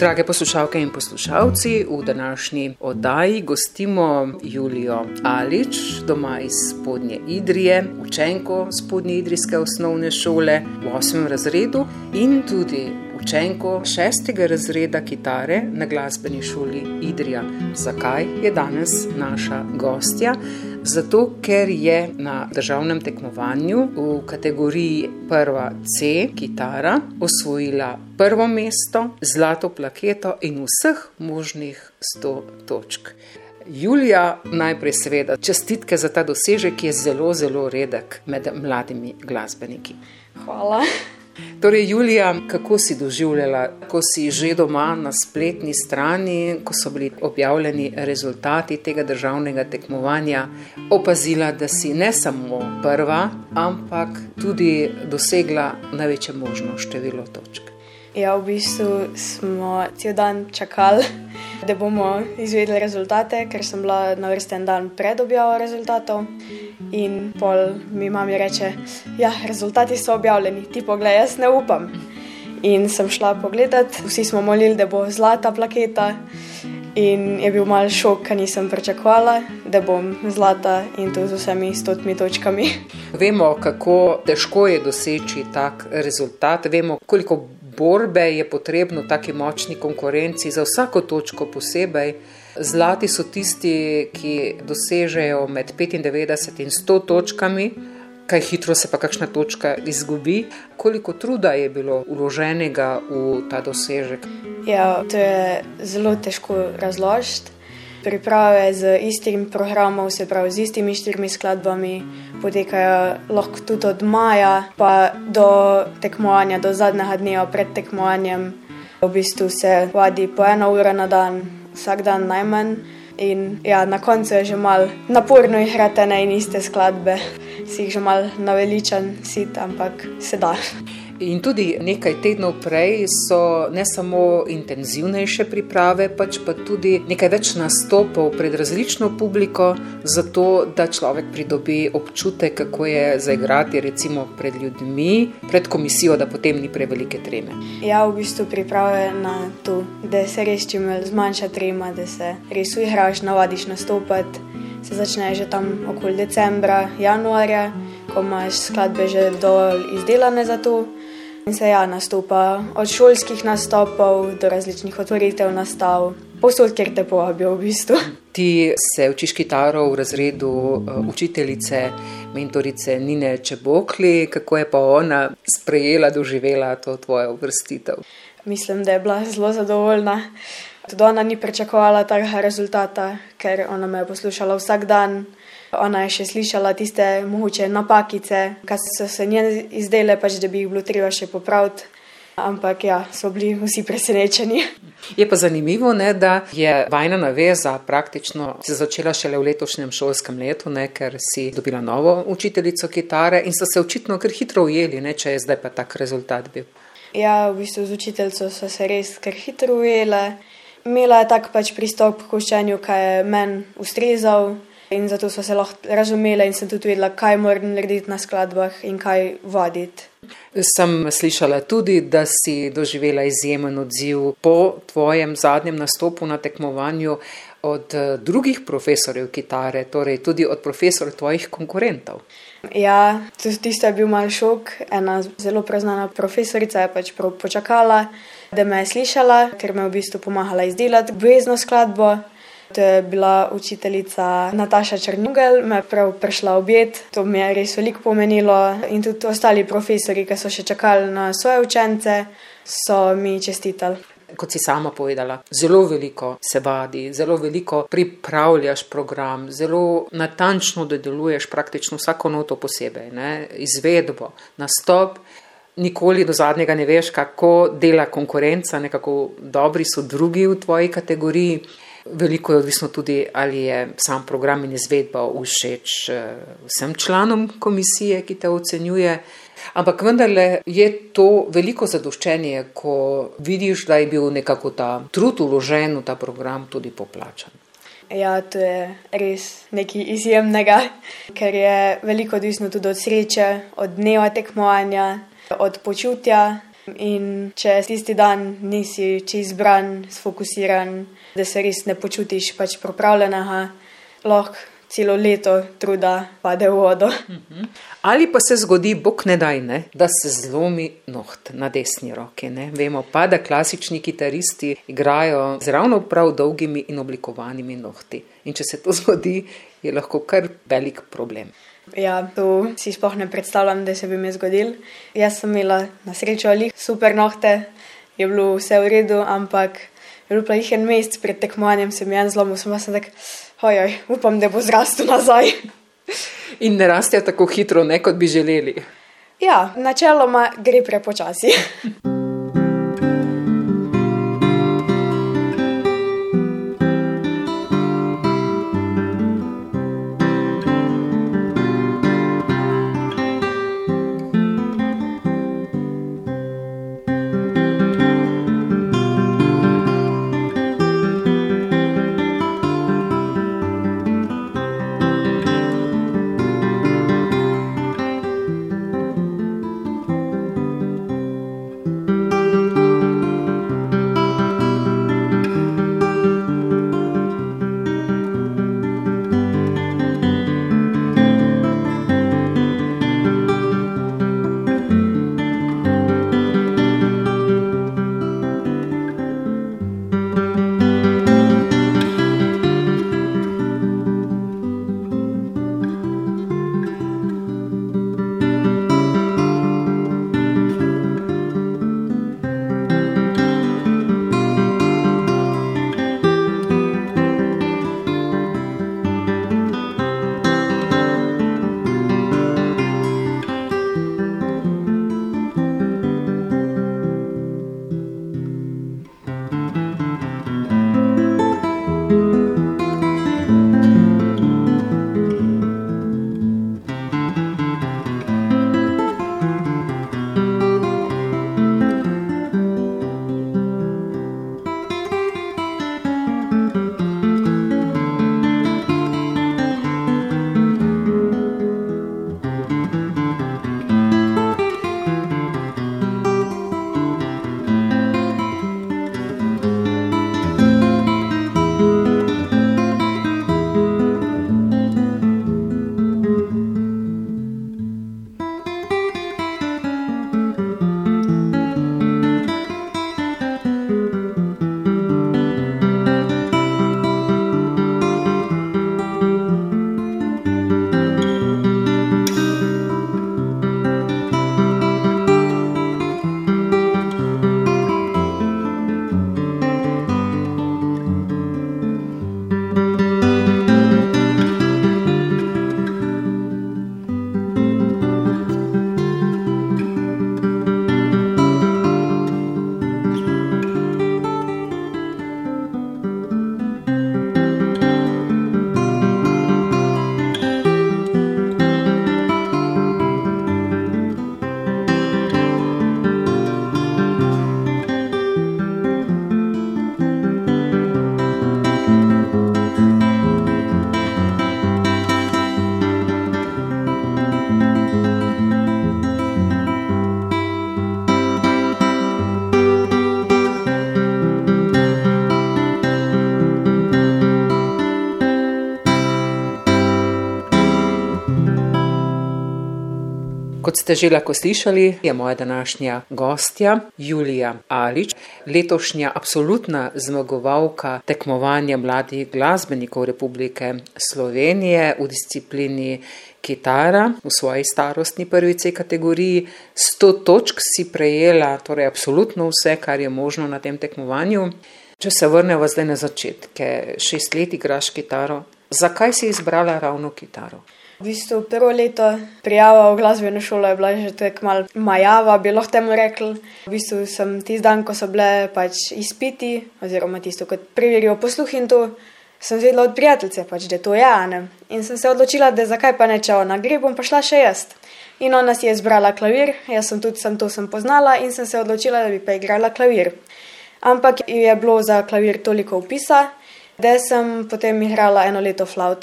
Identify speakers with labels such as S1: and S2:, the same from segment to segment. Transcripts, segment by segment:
S1: Drage poslušalke in poslušalci, v današnji oddaji gostimo Julijo Alič, doma iz Spodnje Idrije, učenko Spodnje Idrijske osnovne šole v 8. razredu in tudi učenko 6. razreda kitare na glasbeni šoli Idrija. Zakaj je danes naša gostja? Zato, ker je na državnem tekmovanju v kategoriji 1C kitara osvojila prvo mesto, zlato plaketo in vseh možnih 100 točk. Julija, najprej seveda čestitke za ta dosežek, ki je zelo, zelo redek med mladimi glasbeniki.
S2: Hvala.
S1: Torej, Julija, kako si doživljala, ko si že doma na spletni strani, ko so bili objavljeni rezultati tega državnega tekmovanja, opazila, da si ne samo prva, ampak tudi dosegla največje možno število točk?
S2: Ja, v bistvu smo cel dan čakali, da bomo izvedeli rezultate, ker sem bila na vrsti en dan pred objavo rezultatov. In pol mi mami reče, ja, rezultati so objavljeni, ti poglej, jaz ne upam. In sem šla pogledat, vsi smo molili, da bo zlata plaketa in je bil mal šok, ker nisem pričakovala, da bom zlata in to z vsemi 100 točkami.
S1: Vemo, kako težko je doseči tak rezultat, vemo, koliko borbe je potrebno taki močni konkurenci za vsako točko posebej. Zlati so tisti, ki dosežejo med 95 in 100 točkami, kaj hitro se pa kakšna točka izgubi. Koliko truda je bilo vloženega v ta dosežek?
S2: Ja, to je zelo težko razložiti. Priprave z istim programom, se pravi z istimi 4 skladbami, potekajo lahko tudi od maja pa do tekmovanja, do zadnjega dneva pred tekmovanjem. V bistvu se vadi po 1 ura na dan, vsak dan najmanj. In ja, na koncu je že malo naporno igrati ene in iste skladbe. Si jih že malo naveličan sit, ampak se da.
S1: In tudi nekaj tednov prej so ne samo intenzivnejše priprave, pač pa tudi nekaj več nastopov pred različno publiko, zato da človek pridobi občutek, kako je zaigrati recimo pred ljudmi, pred komisijo, da potem ni prevelike treme.
S2: Ja, v bistvu priprave na to, da se res čim zmanjša trema, da se res uigraš, navadiš nastopati. Se začne že tam okoli decembra, januarja, ko imaš skladbe že dovolj izdelane za to. In se nastopa od šolskih nastopov do različnih otvoritev nastav, povsod, kjer te povabijo v bistvu.
S1: Ti se učiš kitaro v razredu učiteljice, mentorice Nine Čebokli. Kako je pa ona sprejela, doživela to tvojo uvrstitev?
S2: Mislim, da je bila zelo zadovoljna. Tudi ona ni pričakovala takega rezultata, ker ona me je poslušala vsak dan. Ona je še slišala tiste mogoče napakice, ki so se nje izdele, pač da bi jih bilo treba še popraviti. Ampak ja, so bili vsi presenečeni.
S1: Je pa zanimivo, da je vajna naveza praktično se začela šele v letošnjem šolskem letu, ker si dobila novo učiteljico kitare in so se očitno kar hitro ujeli, če je zdaj pa tak rezultat bil.
S2: Ja, v bistvu z učiteljico so se res kar hitro ujele. Imela je tak pač pristop k učenju, kaj je meni ustrezal. In zato so se lahko razumele in sem tudi vedela, kaj moram narediti na skladbah in kaj vaditi.
S1: Sem slišala tudi, da si doživela izjemen odziv po tvojem zadnjem nastopu na tekmovanju od drugih profesorjev kitare, torej tudi od profesorjev tvojih konkurentov.
S2: Ja, tisto je bil mal šok. Ena zelo preznana profesorica je pač prav počakala, da me je slišala, ker me je v bistvu pomagala izdelati obvezno skladbo. To je bila učiteljica Nataša Črnugel, me je prav prišla objet, to mi je res veliko pomenilo in tudi ostali profesori, ki so še čakali na svoje učence, so mi čestitali.
S1: Kot si sama povedala, zelo veliko se vadi, zelo veliko pripravljaš program, zelo natančno dodeluješ praktično vsako noto posebej, izvedbo, nastop. Nikoli do zadnjega ne veš, kako dela konkurenca, nekako dobri so drugi v tvoji kategoriji. Veliko je odvisno tudi, ali je sam program in izvedba všeč vsem članom komisije, ki te ocenjuje. Ampak vendarle je to veliko zadoščenje, ko vidiš, da je bil nekako ta trud vložen v ta program tudi poplačan.
S2: Ja, to je res nekaj izjemnega, ker je veliko odvisno tudi od sreče, od dneva tekmovanja, od počutja. In če tisti dan nisi čist zbran, sfokusiran, da se res ne počutiš pač pripravljenega, lahko celo leto truda pade v vodo.
S1: Ali pa se zgodi, bog ne daj, ne, da se zlomi noht na desni roki. Ne. Vemo pa, da klasični kitaristi igrajo z ravno prav dolgimi in oblikovanimi nohti. In če se to zgodi, je lahko kar velik problem.
S2: Ja, to si sploh ne predstavljam, da se bi mi zgodil. Jaz sem imela na srečo super nohte, je bilo vse v redu, ampak je bilo pa jih en mesec pred tekmovanjem, se mi en zlomil, sem tak, upam, da bo zrastel nazaj.
S1: In ne rastejo tako hitro, ne, kot bi želeli.
S2: Ja, načeloma gre prepočasi.
S1: Kot ste že lahko slišali, je moja današnja gostja Julija Alič, letošnja absolutna zmagovalka tekmovanja mladih glasbenikov Republike Slovenije v disciplini kitara v svoji starostni prvi C kategoriji. 100 točk si prejela, torej absolutno vse, kar je možno na tem tekmovanju. Če se vrnemo zdaj na začetke, 6 let igraš kitaro. Zakaj si izbrala ravno kitaro?
S2: V bistvu prvo leto prijava v glasbeno šolo je bila že tako malo majava, bi lahko temu rekli. V bistvu sem tisti dan, ko so bile pač izpiti, oziroma tisto, kot preverijo posluh in to, sem zvedela od prijateljice, pač, da to je, ne. In sem se odločila, da zakaj pa ne, če ona gre, bom pa šla še jaz. In ona si je izbrala klavir, jaz sem tudi to poznala in sem se odločila, da bi pa igrala klavir. Ampak je bilo za klavir toliko vpisa, da sem potem igrala 1 leto flavto.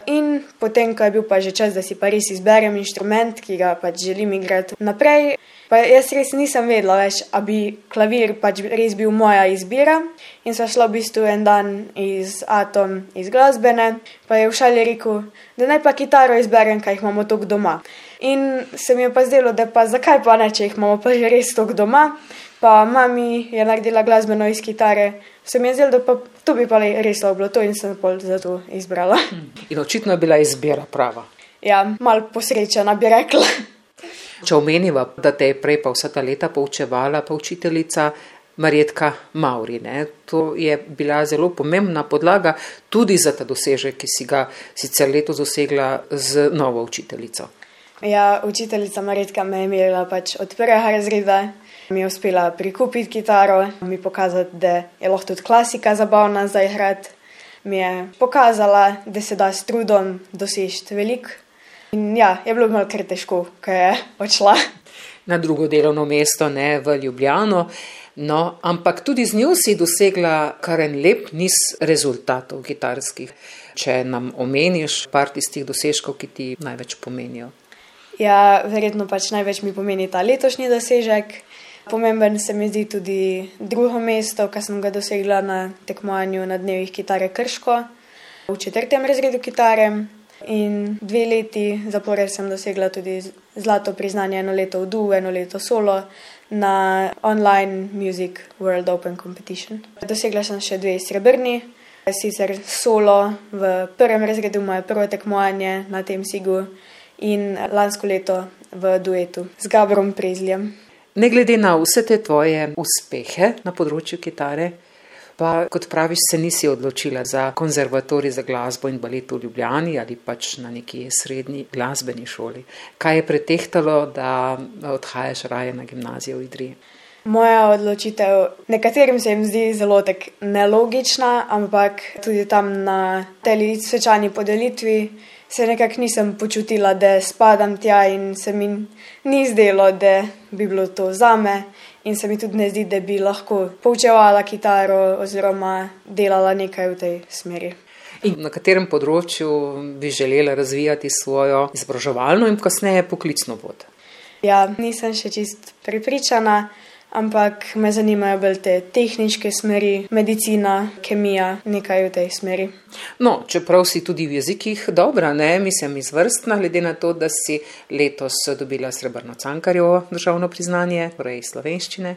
S2: In potem, ko je bil pa že čas, da si pa res izberem inštrument, ki ga pač želim igrati naprej, pa jaz res nisem vedela več, a bi klavir pač res bil moja izbira. In sva šla v bistvu en dan iz Atom, iz glasbene, pa je v šali rekel, da naj pa kitaro izberem, kaj jih imamo toliko doma. In se mi je pa zdelo, da pa zakaj pa ne, če jih imamo pa že res toliko doma. Pa mami je naredila glasbeno iz kitare. Se mi je zdelo, da pa to bi pa res bilo to in sem pol za to izbrala.
S1: In očitno je bila izbira prava.
S2: Ja, malo posrečena bi rekla.
S1: Če omeniva, da te je prej pa vsa ta leta poučevala pa učiteljica Marjetka Mavri, ne? To je bila zelo pomembna podlaga tudi za ta dosežek, ki si ga sicer letos dosegla z novo učiteljico.
S2: Ja, učiteljica Marjetka me je imela pač od prvega razreda. Mi je uspela prikupiti kitaro, mi pokazati, da je lahko tudi klasika zabavna za igrati. Mi je pokazala, da se da s trudom doseči veliko. In ja, je bilo malo kar težko, ko je odšla.
S1: Na drugo delovno mesto, ne v Ljubljano. No, ampak tudi z njo si dosegla kar en lep niz rezultatov kitarskih. Če nam omeniš par tistih dosežkov, ki ti največ pomenijo.
S2: Ja, verjetno pač največ mi pomeni ta letošnji dosežek. Pomemben se mi zdi tudi drugo mesto, ki sem ga dosegla na tekmovanju na dnevih kitare Krško v 4. razredu kitare. In 2 leti zapored sem dosegla tudi zlato priznanje, 1 leto v duo, 1 leto solo na Online Music World Open Competition. Dosegla sem še 2 srebrni, sicer solo v 1. razredu moje prvo tekmovanje na tem sigu in lansko leto v duetu z Gabrom Prezljem.
S1: Ne glede na vse te tvoje uspehe na področju kitare, pa kot praviš, se nisi odločila za konzervatorij za glasbo in balet v Ljubljani ali pač na neki srednji glasbeni šoli. Kaj je pretehtalo, da odhajaš raje na gimnazijo v Idriji?
S2: Moja odločitev nekaterim se jim zdi zelo tak nelogična, ampak tudi tam na tej svečani podelitvi se nekako nisem počutila, da spadam tja in se mi ni zdelo, da bi bilo to zame in se mi tudi ne zdi, da bi lahko poučevala kitaro oziroma delala nekaj v tej smeri.
S1: In na katerem področju bi želela razvijati svojo izobraževalno in kasneje poklicno pot?
S2: Ja, nisem še čist prepričana, ampak me zanimajo bolj te tehničke smeri, medicina, kemija, nekaj v tej smeri.
S1: No, čeprav si tudi v jezikih dobra, ne, mislim izvrstna, glede na to, da si letos dobila srebrno Cankarjevo državno priznanje, torej slovenščine.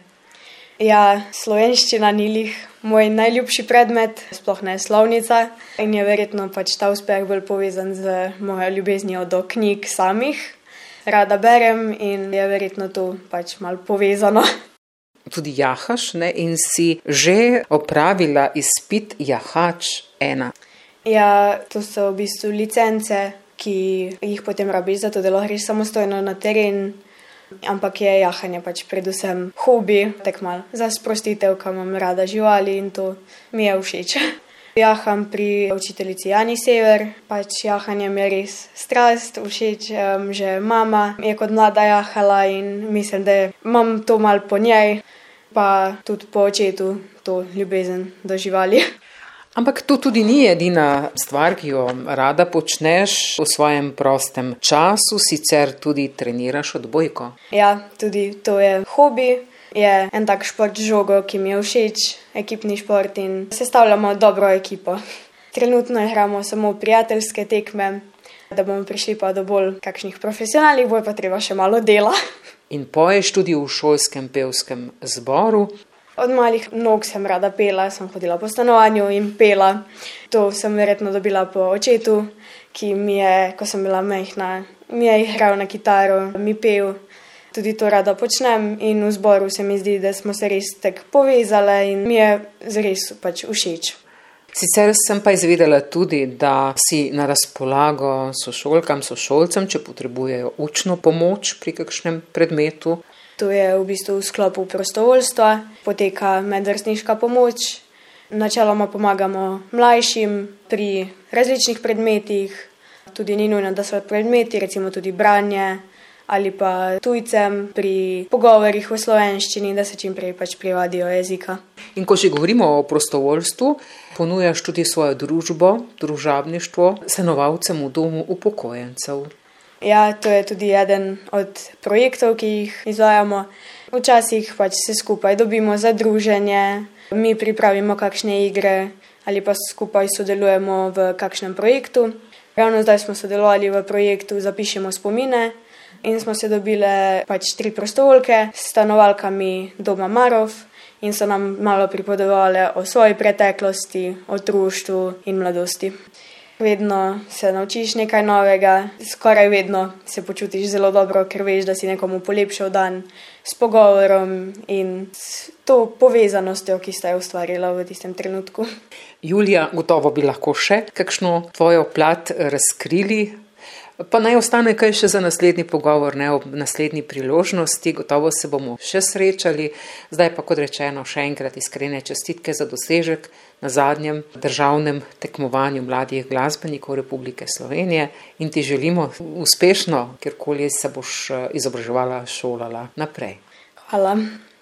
S2: Ja, slovenščina ni lih moj najljubši predmet, sploh ne slovnica in je verjetno pač ta uspeh bolj povezan z mojo ljubeznijo do knjig samih. Rada berem in je verjetno to pač malo povezano.
S1: Tudi jahaš, ne, in si že opravila izpit jahač 1.
S2: Ja, to so v bistvu licence, ki jih potem rabiš, zato da lahko greš samostojno na teren. Ampak je jahanje pač predvsem hobi, tako malo za sprostitev, ko imam rada živali in to mi je všeč. Jaham pri učiteljici Jani Sever, pač jahanje mi je res strast, všeč, že mama je kot mlada jahala in mislim, da imam to malo po njej, pa tudi po očetu to ljubezen do živali.
S1: Ampak to tudi ni edina stvar, ki jo rada počneš v svojem prostem času, sicer tudi treniraš odbojko.
S2: Ja, tudi to je hobi. Je en tak šport žogo, ki mi je všeč, ekipni šport in sestavljamo dobro ekipo. Trenutno igramo samo prijateljske tekme, da bomo prišli pa do bolj kakšnih profesionalnih, bo pa treba še malo dela.
S1: In poješ tudi v šolskem pevskem zboru.
S2: Od malih nog sem rada pela, sem hodila po stanovanju in pela. To sem verjetno dobila po očetu, ki mi je, ko sem bila majhna, mi je igral na kitaro, mi pel. Tudi to rada počnem in v zboru se mi zdi, da smo se res tako povezale in mi je res pač všeč.
S1: Sicer sem pa izvedela tudi, da si na razpolago sošolkam, sošolcem, če potrebujejo učno pomoč pri kakšnem predmetu.
S2: To je v bistvu v sklopu prostovoljstva, poteka medvrstniška pomoč. Načeloma pomagamo mlajšim pri različnih predmetih, tudi ni nujno, da so predmeti, recimo tudi branje ali pa tujcem pri pogovorih v slovenščini, da se čim prej privadijo jezika.
S1: In ko že govorimo o prostovoljstvu, ponujaš tudi svojo družbo, družabništvo stanovalcem v domu upokojencev.
S2: Ja, to je tudi eden od projektov, ki jih izvajamo. Včasih se skupaj dobimo za druženje, mi pripravimo kakšne igre ali pa skupaj sodelujemo v kakšnem projektu. Ravno zdaj smo sodelovali v projektu Zapišemo spomine in smo se dobile 3 prostovoljke s stanovalkami doma Marof in so nam malo pripovedovale o svoji preteklosti, otroštvu in mladosti. Vedno se naučiš nekaj novega, skoraj vedno se počutiš zelo dobro, ker veš, da si nekomu polepšal dan s pogovorom in s to povezanostjo, ki sta jo ustvarila v tistem trenutku.
S1: Julija, gotovo bi lahko še kakšno tvojo plat razkrili, pa naj ostane kaj še za naslednji pogovor, ne, ob naslednji priložnosti, gotovo se bomo še srečali. Zdaj pa, kot rečeno, še enkrat iskrene čestitke za dosežek na zadnjem državnem tekmovanju mladih glasbenikov Republike Slovenije in ti želimo uspešno, kjerkoli se boš izobraževala, šolala naprej.
S2: Hvala.